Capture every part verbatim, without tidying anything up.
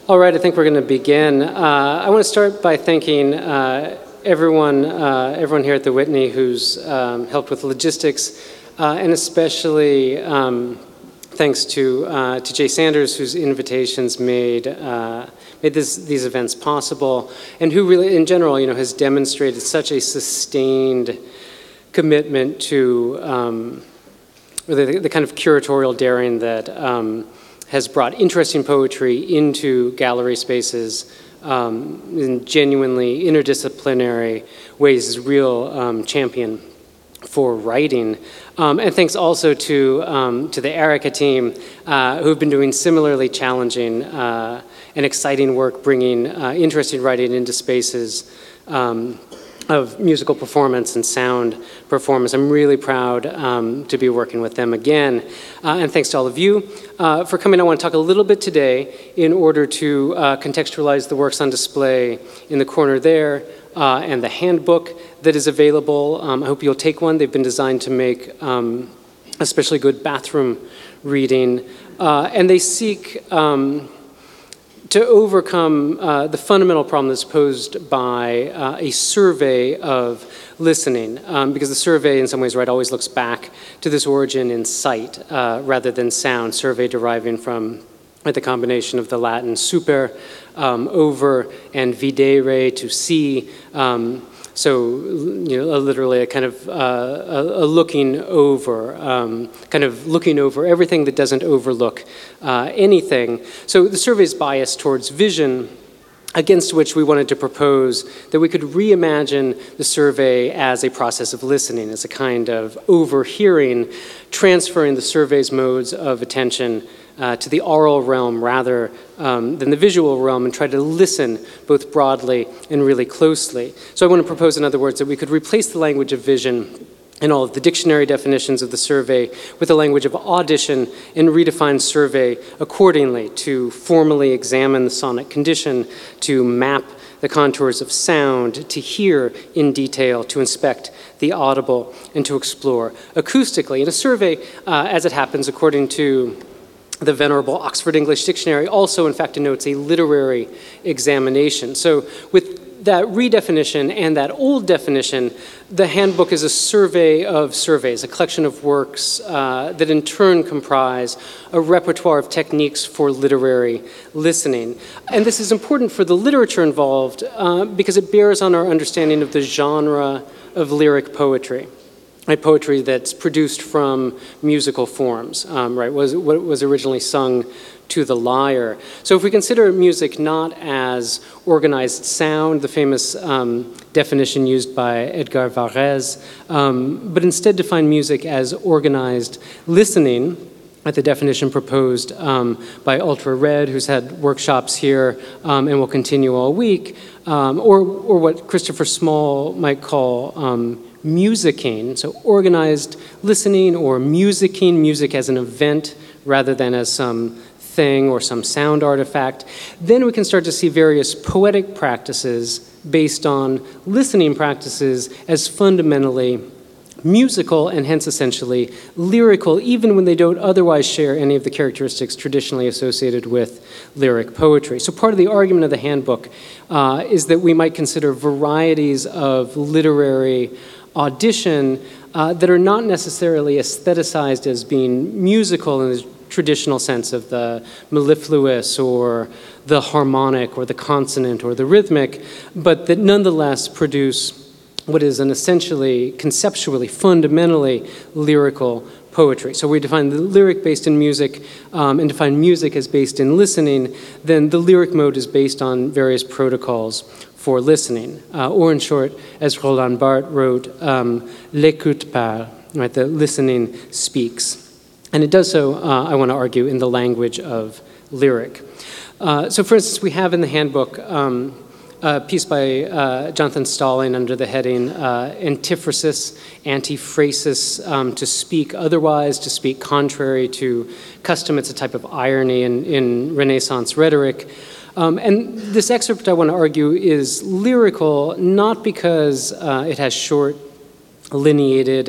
All right, I think we're going to begin. Uh, I want to start by thanking uh, everyone, uh, everyone here at the Whitney who's um, helped with logistics, uh, and especially um, thanks to uh, to Jay Sanders, whose invitations made uh, made this, these events possible, and who really, in general, you know, has demonstrated such a sustained commitment to um, the, the kind of curatorial daring that. Um, has brought interesting poetry into gallery spaces um, in genuinely interdisciplinary ways, is a real um, champion for writing. Um, and thanks also to, um, to the Erica team, uh, who've been doing similarly challenging uh, and exciting work, bringing uh, interesting writing into spaces um, of musical performance and sound performance. I'm really proud um, to be working with them again. Uh, and thanks to all of you uh, for coming. I want to talk a little bit today in order to uh, contextualize the works on display in the corner there uh, and the handbook that is available. Um, I hope you'll take one. They've been designed to make um, especially good bathroom reading. Uh, and they seek um, to overcome uh, the fundamental problem that's posed by uh, a survey of listening, um, because the survey in some ways, right, always looks back to this origin in sight uh, rather than sound, survey deriving from right, the combination of the Latin super, um, over, and videre, to see. Um, So, you know, literally a kind of uh, a, a looking over, um, kind of looking over everything that doesn't overlook uh, anything. So the survey is biased towards vision, against which we wanted to propose that we could reimagine the survey as a process of listening, as a kind of overhearing, transferring the survey's modes of attention Uh, to the oral realm rather um, than the visual realm, and try to listen both broadly and really closely. So I want to propose, in other words, that we could replace the language of vision in all of the dictionary definitions of the survey with the language of audition, and redefine survey accordingly to formally examine the sonic condition, to map the contours of sound, to hear in detail, to inspect the audible, and to explore acoustically. In a survey, uh, as it happens, according to the venerable Oxford English Dictionary, also in fact denotes a literary examination. So with that redefinition and that old definition, the handbook is a survey of surveys, a collection of works uh, that in turn comprise a repertoire of techniques for literary listening. And this is important for the literature involved uh, because it bears on our understanding of the genre of lyric poetry. Right, poetry that's produced from musical forms, um, right, was what was originally sung to the lyre. So if we consider music not as organized sound, the famous um, definition used by Edgar Varèse, um, but instead define music as organized listening, at the definition proposed um, by Ultra Red, who's had workshops here um, and will continue all week, um, or, or what Christopher Small might call um, musicking, so organized listening or musicking, music as an event rather than as some thing or some sound artifact. Then we can start to see various poetic practices based on listening practices as fundamentally musical and hence essentially lyrical, even when they don't otherwise share any of the characteristics traditionally associated with lyric poetry. So part of the argument of the handbook uh, is that we might consider varieties of literary audition uh, that are not necessarily aestheticized as being musical in the traditional sense of the mellifluous or the harmonic or the consonant or the rhythmic, but that nonetheless produce what is an essentially, conceptually, fundamentally lyrical poetry. So we define the lyric based in music um, and define music as based in listening, then the lyric mode is based on various protocols for listening. Uh, or in short, as Roland Barthes wrote, um, l'écoute parle, right, the listening speaks. And it does so, uh, I want to argue, in the language of lyric. Uh, so for instance, we have in the handbook um, a piece by uh, Jonathan Stalling under the heading uh, Antiphrasis, Antiphrasis, um, to speak otherwise, to speak contrary to custom. It's a type of irony in, in Renaissance rhetoric. Um, and this excerpt, I want to argue, is lyrical not because uh, it has short, lineated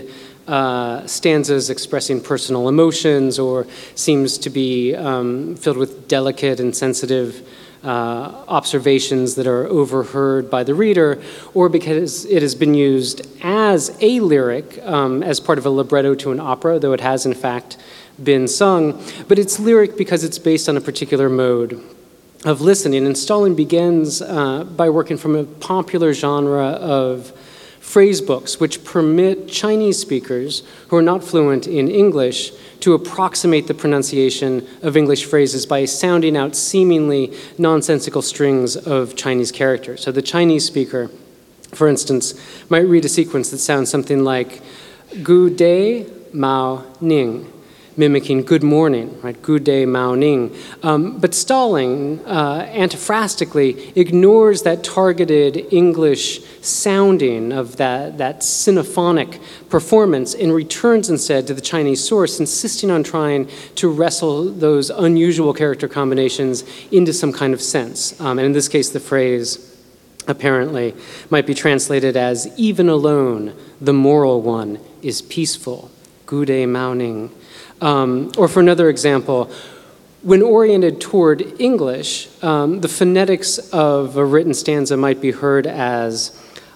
uh, stanzas expressing personal emotions or seems to be um, filled with delicate and sensitive uh, observations that are overheard by the reader, or because it has been used as a lyric, um, as part of a libretto to an opera, though it has in fact been sung, but it's lyric because it's based on a particular mode of listening. And Stalin begins uh, by working from a popular genre of phrase books, which permit Chinese speakers who are not fluent in English to approximate the pronunciation of English phrases by sounding out seemingly nonsensical strings of Chinese characters. So the Chinese speaker, for instance, might read a sequence that sounds something like Gu Day Mao Ning, mimicking good morning, right? Good day, Mao Ning. Um, but Stalin, uh, antiphrastically, ignores that targeted English sounding of that, that sinophonic performance and returns instead to the Chinese source, insisting on trying to wrestle those unusual character combinations into some kind of sense. Um, and in this case, the phrase apparently might be translated as, even alone, the moral one is peaceful. Good day, Mao Ning. Um, or for another example, when oriented toward English, um, the phonetics of a written stanza might be heard as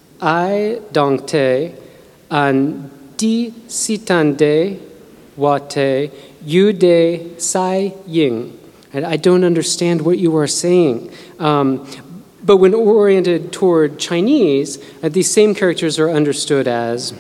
I dong te an di sitande wate yu de sai ying. And I don't understand what you are saying. Um, but when oriented toward Chinese, uh, these same characters are understood as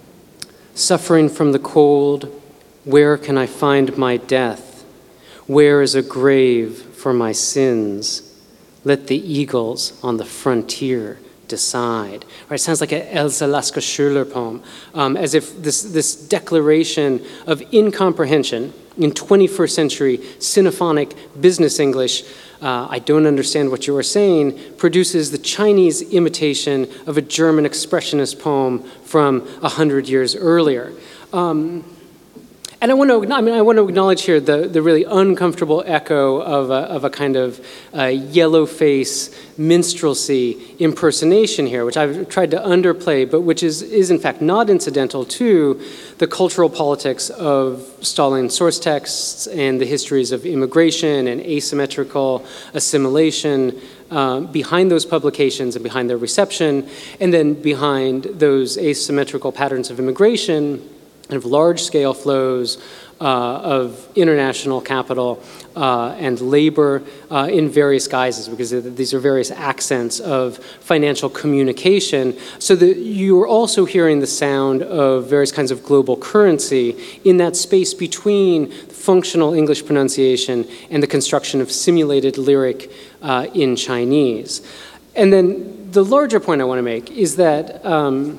suffering from the cold. Where can I find my death? Where is a grave for my sins? Let the eagles on the frontier decide. Right, it sounds like an Elsa Lasker Schüler poem, um, as if this, this declaration of incomprehension in twenty-first century sinophonic business English, uh, I don't understand what you are saying, produces the Chinese imitation of a German expressionist poem from a hundred years earlier. Um, And I want to, I mean, I want to acknowledge here the, the really uncomfortable echo of a, of a kind of uh, yellow face minstrelsy impersonation here, which I've tried to underplay, but which is, is in fact not incidental to the cultural politics of Stalin's source texts and the histories of immigration and asymmetrical assimilation uh, behind those publications and behind their reception, and then behind those asymmetrical patterns of immigration, kind of large-scale flows uh, of international capital uh, and labor uh, in various guises, because these are various accents of financial communication, so that you're also hearing the sound of various kinds of global currency in that space between functional English pronunciation and the construction of simulated lyric uh, in Chinese. And then the larger point I want to make is that um,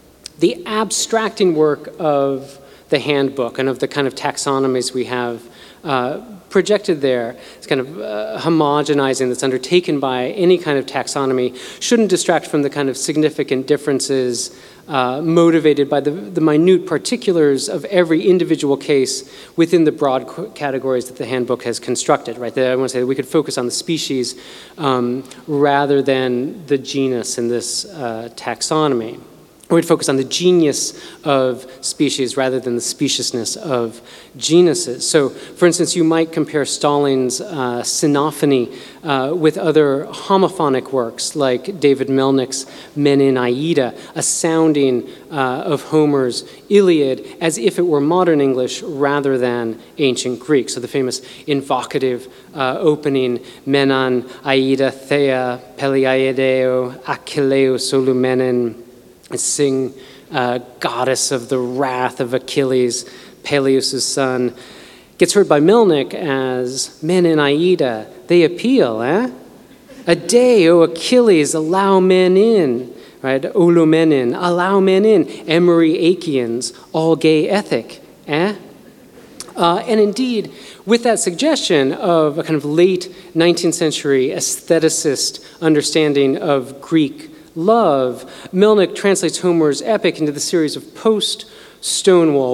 the abstracting work of the handbook and of the kind of taxonomies we have uh, projected there, it's kind of uh, homogenizing that's undertaken by any kind of taxonomy, shouldn't distract from the kind of significant differences uh, motivated by the, the minute particulars of every individual case within the broad categories that the handbook has constructed, right? That I want to say that we could focus on the species um, rather than the genus in this uh, taxonomy. We'd focus on the genius of species rather than the speciousness of genuses. So, for instance, you might compare Stalin's uh, Sinophony uh, with other homophonic works like David Melnick's Men in Aida, a sounding uh, of Homer's Iliad as if it were modern English rather than ancient Greek. So the famous invocative uh, opening, Menon, Aida, Thea, Peliaideo, Achilleo, Solumenen, sing uh, goddess of the wrath of Achilles, Peleus' son, gets heard by Melnick as men in Aida, they appeal, eh? A day, O Achilles, allow men in, right? Olumenin, allow men in, Emery Achaeans, all gay ethic, eh? Uh, and indeed, with that suggestion of a kind of late nineteenth century aestheticist understanding of Greek love, Melnick translates Homer's epic into the series of post-Stonewall,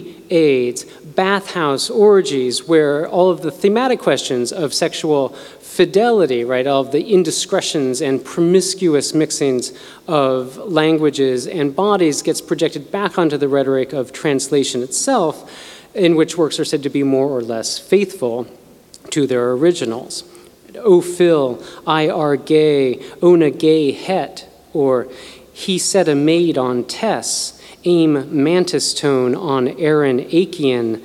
pre-AIDS, bathhouse orgies, where all of the thematic questions of sexual fidelity, right, of the indiscretions and promiscuous mixings of languages and bodies gets projected back onto the rhetoric of translation itself, in which works are said to be more or less faithful to their originals. O Phil, I are gay, ona gay het, or he set a maid on Tess, aim mantis tone on Aaron Achian,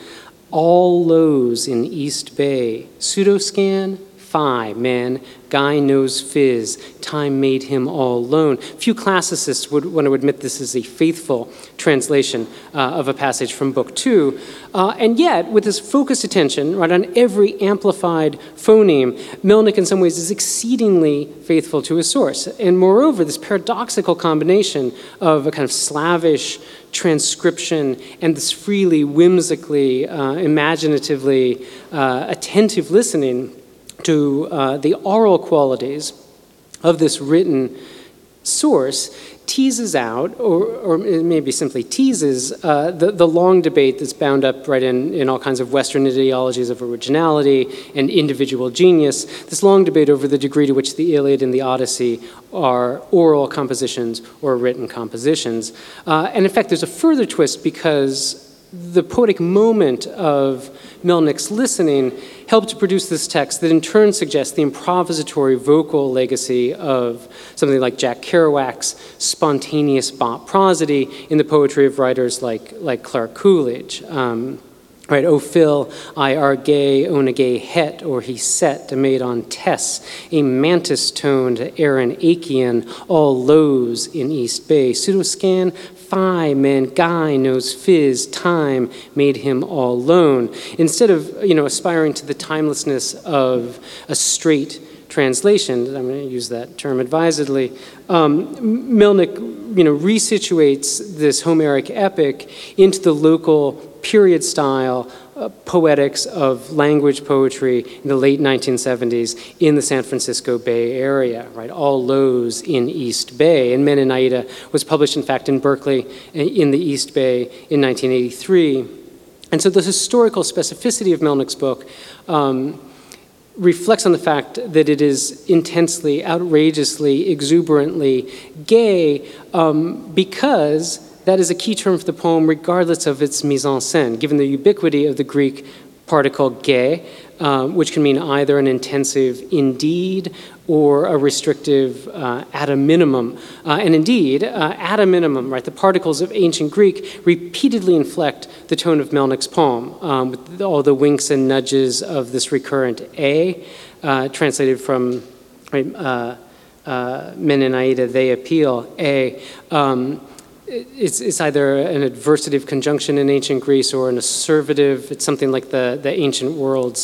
all lows in East Bay, pseudoscan, phi, man, guy knows fizz, time made him all lone. Few classicists would want to admit this is a faithful translation uh, of a passage from Book Two, uh, and yet, with this focused attention right on every amplified phoneme, Melnyk in some ways is exceedingly faithful to his source. And moreover, this paradoxical combination of a kind of Slavish transcription and this freely, whimsically, uh, imaginatively uh, attentive listening to uh, the oral qualities of this written source teases out, or, or maybe simply teases, uh, the, the long debate that's bound up right in, in all kinds of Western ideologies of originality and individual genius, this long debate over the degree to which the Iliad and the Odyssey are oral compositions or written compositions. Uh, and in fact, there's a further twist because the poetic moment of Melnyk's listening helped to produce this text that in turn suggests the improvisatory vocal legacy of something like Jack Kerouac's spontaneous bop prosody in the poetry of writers like, like Clark Coolidge. Um, Right, O Phil, I are gay, ona gay het, or he set, a maid on Tess, a mantis toned Aaron Achian, all lows in East Bay. Pseudoscan, phi, man, guy knows fizz, time made him all lone. Instead of, you know, aspiring to the timelessness of a straight translation, I'm going to use that term advisedly, um, Melnyk, you know, resituates this Homeric epic into the local period style uh, poetics of language poetry in the late nineteen seventies in the San Francisco Bay Area, right? All lows in East Bay. And Men in Aida was published, in fact, in Berkeley in the East Bay in nineteen eighty-three. And so the historical specificity of Melnyk's book um, reflects on the fact that it is intensely, outrageously, exuberantly gay um, because that is a key term for the poem regardless of its mise en scène, given the ubiquity of the Greek particle gay, um, which can mean either an intensive indeed or a restrictive uh, at a minimum. Uh, and indeed, uh, at a minimum, right, the particles of ancient Greek repeatedly inflect the tone of Melnyk's poem, um, with all the winks and nudges of this recurrent a, uh, translated from right, uh, uh, Men in Aida, they appeal, a. Um, It's, it's either an adversative conjunction in ancient Greece or an asservative. It's something like the, the ancient world's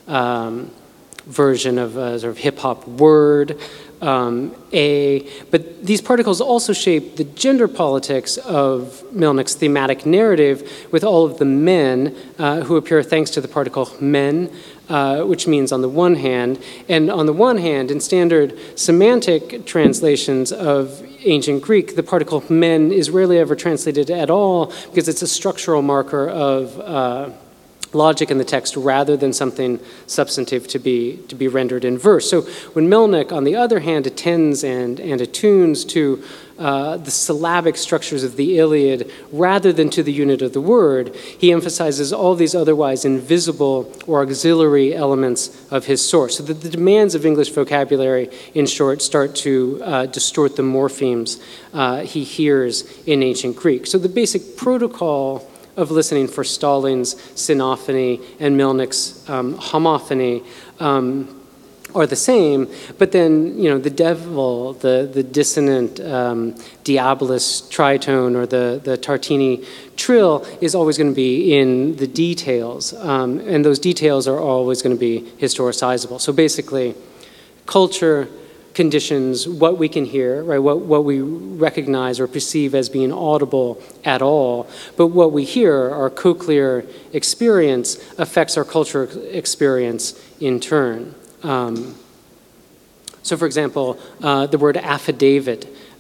um, version of a sort of hip-hop word, um, a. But these particles also shape the gender politics of Melnyk's thematic narrative with all of the men uh, who appear thanks to the particle men, Uh, which means on the one hand, and on the one hand, in standard semantic translations of ancient Greek, the particle men is rarely ever translated at all because it's a structural marker of uh, logic in the text rather than something substantive to be, to be rendered in verse. So when Melnyk, on the other hand, attends and, and attunes to uh, the syllabic structures of the Iliad rather than to the unit of the word, he emphasizes all these otherwise invisible or auxiliary elements of his source. So that the demands of English vocabulary, in short, start to uh, distort the morphemes uh, he hears in ancient Greek. So the basic protocol of listening for Stalin's synophony and Melnyk's um, homophony um, are the same, but then, you know, the devil, the, the dissonant um, diabolus tritone or the, the Tartini trill is always going to be in the details, um, and those details are always going to be historicizable. So basically, culture conditions what we can hear, right? What, what we recognize or perceive as being audible at all, but what we hear, our cochlear experience, affects our cultural experience in turn. Um, so for example, uh, the word affidavit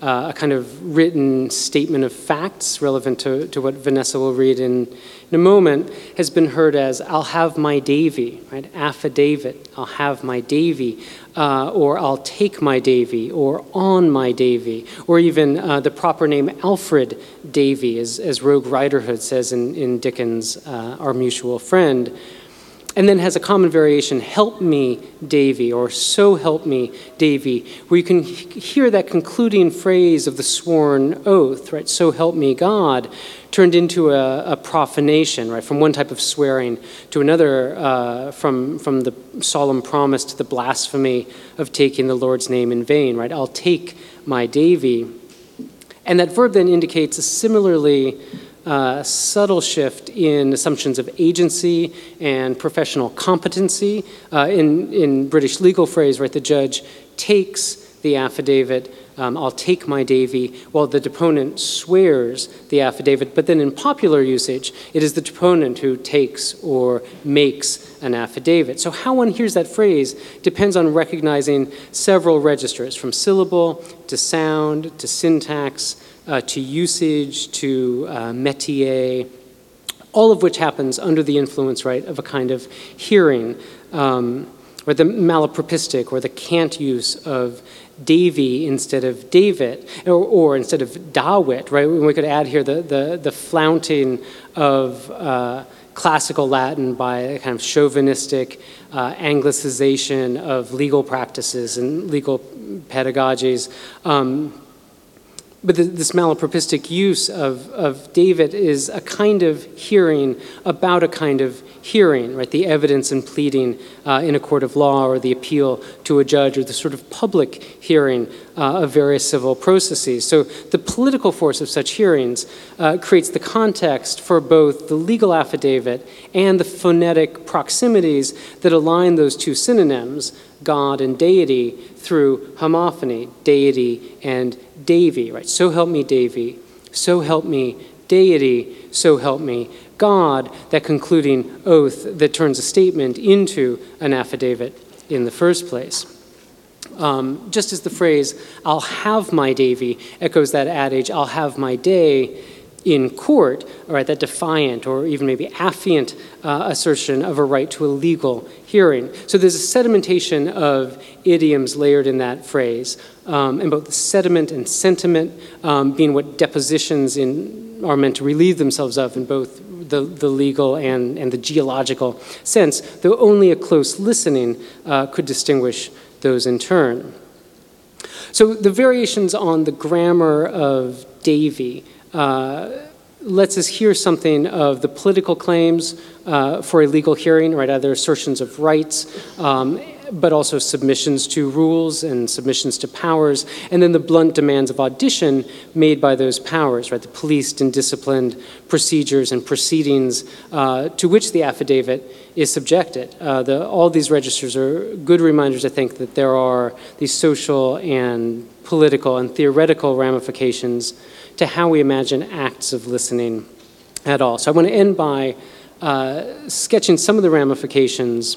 uh, a kind of written statement of facts relevant to, to what Vanessa will read in, in a moment, has been heard as, I'll have my Davy, right? Affidavit, I'll have my Davy, uh, or I'll take my Davy, or on my Davy, or even uh, the proper name Alfred Davy, as, as Rogue Riderhood says in, in Dickens' uh, Our Mutual Friend. And then has a common variation, help me, Davy, or so help me, Davy, where you can hear that concluding phrase of the sworn oath, right? So help me God, turned into a, a profanation, right? From one type of swearing to another, uh, from, from the solemn promise to the blasphemy of taking the Lord's name in vain, right? I'll take my Davy. And that verb then indicates a similarly Uh, subtle shift in assumptions of agency and professional competency. Uh, in, in British legal phrase, right, the judge takes the affidavit, um, I'll take my Davy, while the deponent swears the affidavit. But then in popular usage, it is the deponent who takes or makes an affidavit. So how one hears that phrase depends on recognizing several registers, from syllable to sound to syntax, Uh, to usage, to uh, métier, all of which happens under the influence, right, of a kind of hearing, um, or the malapropistic or the cant use of Davy instead of David, or, or instead of Dawit, right? We could add here the, the, the flaunting of uh, classical Latin by a kind of chauvinistic uh, anglicization of legal practices and legal pedagogies. Um, But the, this malapropistic use of, of David is a kind of hearing about a kind of hearing, right? The evidence and pleading uh, in a court of law, or the appeal to a judge, or the sort of public hearing uh, of various civil processes. So the political force of such hearings uh, creates the context for both the legal affidavit and the phonetic proximities that align those two synonyms, God and deity, through homophony, deity and Davy, right? So help me, Davy. So help me, deity. So help me, God. That concluding oath that turns a statement into an affidavit in the first place. Um, just as the phrase, I'll have my Davy, echoes that adage, I'll have my day, in court, all right, that defiant or even maybe affiant uh, assertion of a right to a legal hearing. So there's a sedimentation of idioms layered in that phrase, um, and both the sediment and sentiment um, being what depositions in, are meant to relieve themselves of in both the, the legal and, and the geological sense, though only a close listening uh, could distinguish those in turn. So the variations on the grammar of Davy Uh, lets us hear something of the political claims uh, for a legal hearing, right? Either assertions of rights, um, but also submissions to rules and submissions to powers, and then the blunt demands of audition made by those powers, right? The policed and disciplined procedures and proceedings uh, to which the affidavit is subjected. Uh, the, all these registers are good reminders, I think, that there are these social and political and theoretical ramifications to how we imagine acts of listening at all. So I want to end by uh, sketching some of the ramifications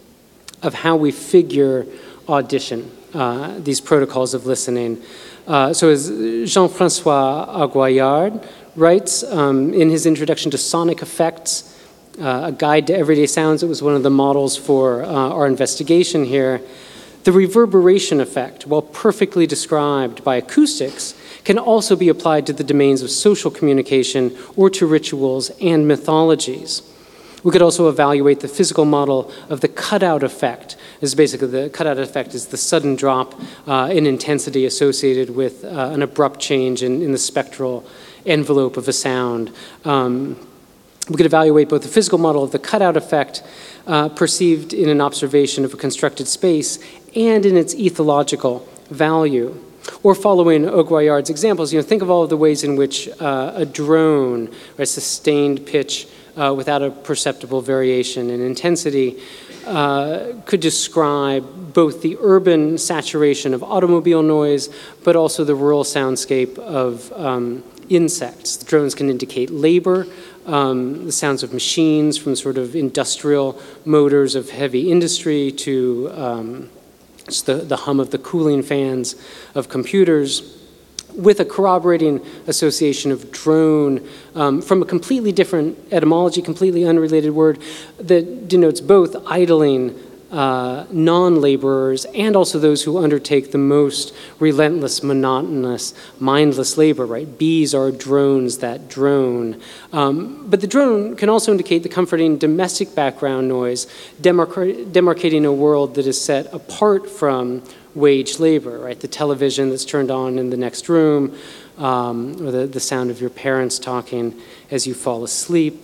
of how we figure audition, uh, these protocols of listening. Uh, so as Jean-François Aguillard writes um, in his introduction to Sonic Effects, uh, a guide to everyday sounds, it was one of the models for uh, our investigation here, the reverberation effect, while perfectly described by acoustics, can also be applied to the domains of social communication or to rituals and mythologies. We could also evaluate the physical model of the cutout effect. This is basically the cutout effect is the sudden drop uh, in intensity associated with uh, an abrupt change in, in the spectral envelope of a sound. Um, we could evaluate both the physical model of the cutout effect uh, perceived in an observation of a constructed space and in its ethological value. Or following Aguillard's examples, you know, think of all of the ways in which uh, a drone, or a sustained pitch uh, without a perceptible variation in intensity, uh, could describe both the urban saturation of automobile noise, but also the rural soundscape of um, insects. The drones can indicate labor, um, the sounds of machines from sort of industrial motors of heavy industry to um, It's the, the hum of the cooling fans of computers, with a corroborating association of drone um, from a completely different etymology, completely unrelated word that denotes both idling uh, non-laborers and also those who undertake the most relentless, monotonous, mindless labor, right? Bees are drones that drone. Um, but the drone can also indicate the comforting domestic background noise, demarc- demarcating a world that is set apart from wage labor, right? The television that's turned on in the next room, um, or the, the sound of your parents talking as you fall asleep.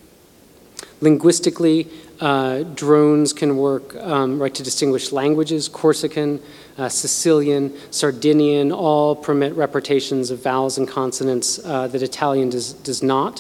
Linguistically, uh, drones can work um, right to distinguish languages. Corsican, uh, Sicilian, Sardinian all permit repetitions of vowels and consonants uh, that Italian does, does not.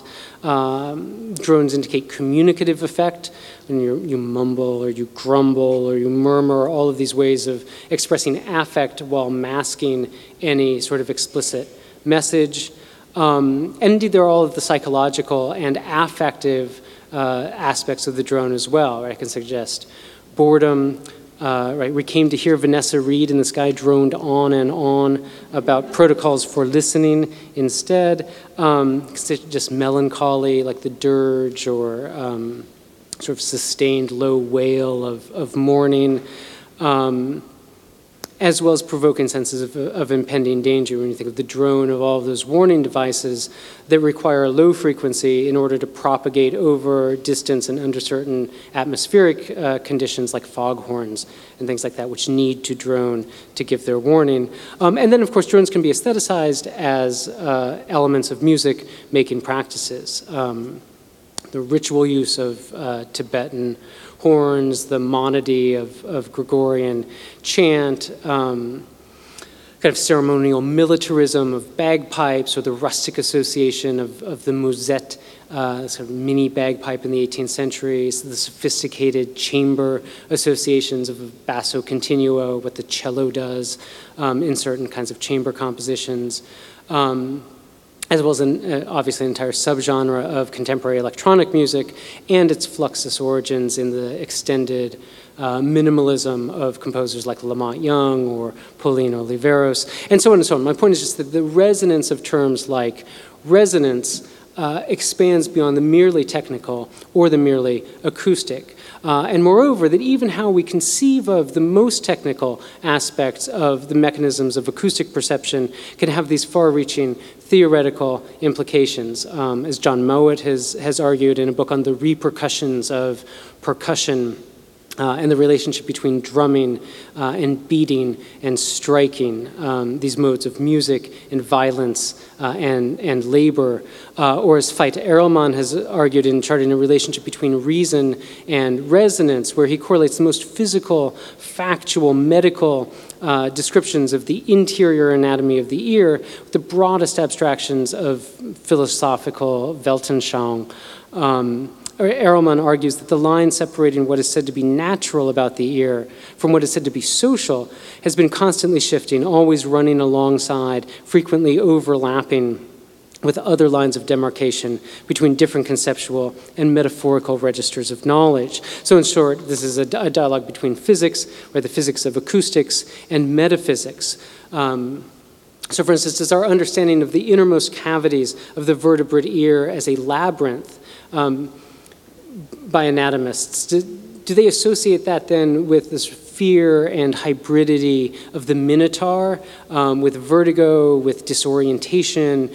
Um, drones indicate communicative effect, when you, you mumble or you grumble or you murmur, all of these ways of expressing affect while masking any sort of explicit message. Um, and indeed, there are all of the psychological and affective uh, aspects of the drone as well. Right? I can suggest boredom. Uh, right, we came to hear Vanessa Reed, and this guy droned on and on about protocols for listening instead. Um, just melancholy, like the dirge, or um, sort of sustained low wail of, of mourning, um, as well as provoking senses of, of impending danger. When you think of the drone, of all of those warning devices that require a low frequency in order to propagate over distance and under certain atmospheric uh, conditions like foghorns and things like that, which need to drone to give their warning. Um, and then, of course, drones can be aestheticized as uh, elements of music-making practices. Um, the ritual use of uh, Tibetan horns, the monody of, of Gregorian chant, um, kind of ceremonial militarism of bagpipes, or the rustic association of, of the musette, uh, sort of mini bagpipe in the eighteenth century, so the sophisticated chamber associations of basso continuo, what the cello does um, in certain kinds of chamber compositions. Um, as well as an, uh, obviously an entire subgenre of contemporary electronic music and its fluxus origins in the extended uh, minimalism of composers like La Monte Young or Paulino Oliveros, and so on and so on. My point is just that the resonance of terms like resonance uh, expands beyond the merely technical or the merely acoustic. Uh, and moreover, that even how we conceive of the most technical aspects of the mechanisms of acoustic perception can have these far-reaching theoretical implications. Um, as John Mowat has, has argued in a book on the repercussions of percussion, Uh, and the relationship between drumming uh, and beating and striking, um, these modes of music and violence uh, and, and labor. Uh, or as Veit Erlman has argued in charting a relationship between reason and resonance, where he correlates the most physical, factual, medical uh, descriptions of the interior anatomy of the ear with the broadest abstractions of philosophical Weltanschauung. Um, Erlman argues that the line separating what is said to be natural about the ear from what is said to be social has been constantly shifting, always running alongside, frequently overlapping with other lines of demarcation between different conceptual and metaphorical registers of knowledge. So in short, this is a, a dialogue between physics, or the physics of acoustics, and metaphysics. Um, so for instance, is our understanding of the innermost cavities of the vertebrate ear as a labyrinth, um, by anatomists, do, do they associate that then with this fear and hybridity of the minotaur, um, with vertigo, with disorientation,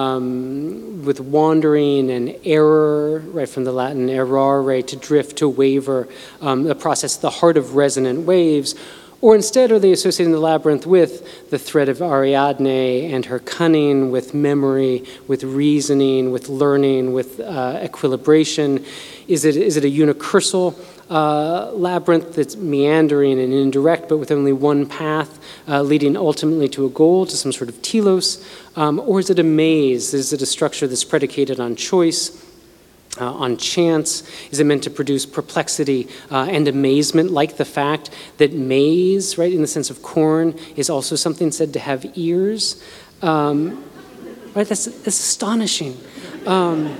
um, with wandering and error, right, from the Latin errare, to drift, to waver, um, the process, the heart of resonant waves? Or instead, are they associating the labyrinth with the thread of Ariadne and her cunning, with memory, with reasoning, with learning, with uh, equilibration? Is it, is it a unicursal uh, labyrinth that's meandering and indirect, but with only one path, uh, leading ultimately to a goal, to some sort of telos? Um, or is it a maze? Is it a structure that's predicated on choice, Uh, on chance? Is it meant to produce perplexity uh, and amazement, like the fact that maize, right, in the sense of corn, is also something said to have ears? Um, right, that's, that's astonishing. Um,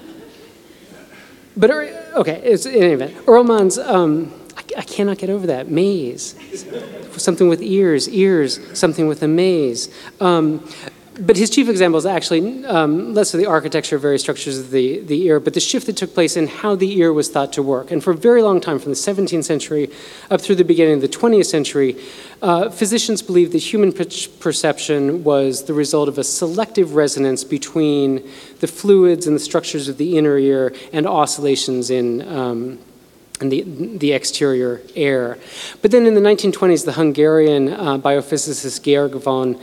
but, okay, it's, in any event, Erlman's, um, I, I cannot get over that, maize. Something with ears, ears, something with a maze. Um, but his chief example is actually um, less of the architecture, various structures of the, the ear, but the shift that took place in how the ear was thought to work. And for a very long time, from the seventeenth century up through the beginning of the twentieth century, uh, physicians believed that human pitch perception was the result of a selective resonance between the fluids and the structures of the inner ear and oscillations in um, and the, the exterior air. But then in the nineteen twenties, the Hungarian uh, biophysicist Georg von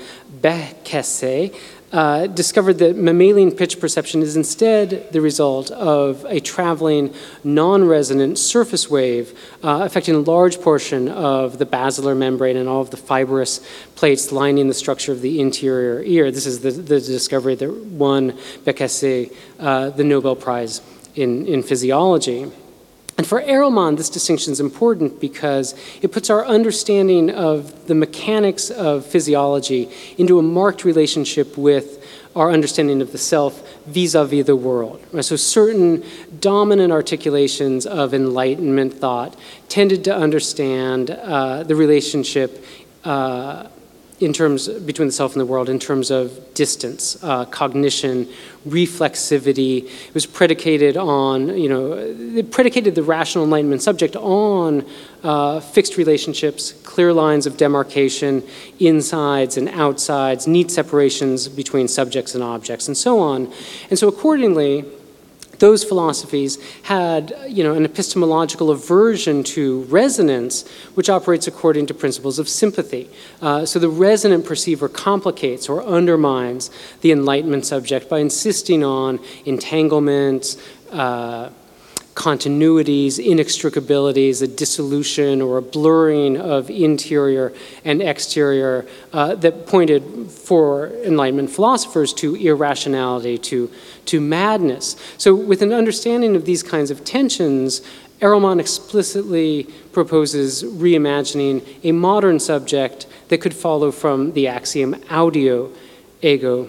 Békésy uh, discovered that mammalian pitch perception is instead the result of a traveling, non-resonant surface wave uh, affecting a large portion of the basilar membrane and all of the fibrous plates lining the structure of the interior ear. This is the, the discovery that won Békésy uh, the Nobel Prize in, in physiology. And for Erelman, this distinction is important because it puts our understanding of the mechanics of physiology into a marked relationship with our understanding of the self vis-a-vis the world. So certain dominant articulations of Enlightenment thought tended to understand uh, the relationship uh, in terms between the self and the world in terms of distance, uh, cognition, reflexivity. It was predicated on, you know, it predicated the rational Enlightenment subject on uh, fixed relationships, clear lines of demarcation, insides and outsides, neat separations between subjects and objects, and so on. And so accordingly, those philosophies had, you know, an epistemological aversion to resonance, which operates according to principles of sympathy. Uh, so the resonant perceiver complicates or undermines the Enlightenment subject by insisting on entanglements, uh, continuities, inextricabilities, a dissolution or a blurring of interior and exterior uh, that pointed for Enlightenment philosophers to irrationality, to, to madness. So with an understanding of these kinds of tensions, Erelman explicitly proposes reimagining a modern subject that could follow from the axiom audio ego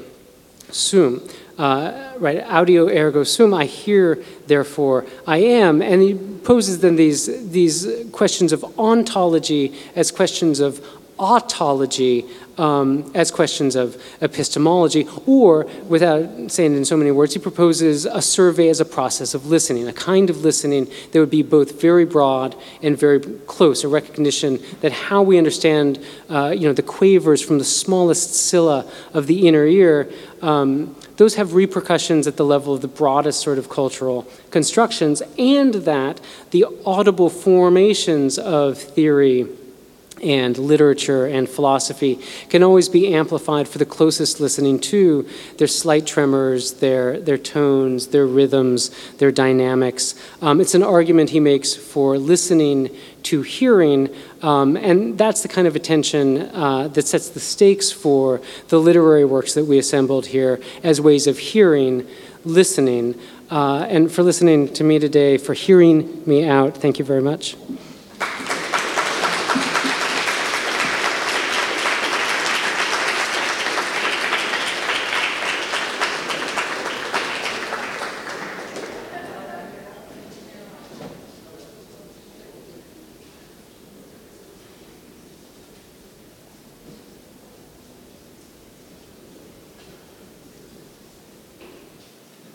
sum. Uh, right, audio ergo sum, I hear, therefore I am. And he poses then these, these questions of ontology as questions of autology, um, as questions of epistemology, or, without saying it in so many words, he proposes a survey as a process of listening, a kind of listening that would be both very broad and very close, a recognition that how we understand uh, you know, the quavers from the smallest scilla of the inner ear, um, those have repercussions at the level of the broadest sort of cultural constructions, and that the audible formations of theory and literature and philosophy can always be amplified for the closest listening to their slight tremors, their, their tones, their rhythms, their dynamics. Um, it's an argument he makes for listening to hearing, um, and that's the kind of attention uh, that sets the stakes for the literary works that we assembled here as ways of hearing, listening, uh, and for listening to me today, for hearing me out. Thank you very much.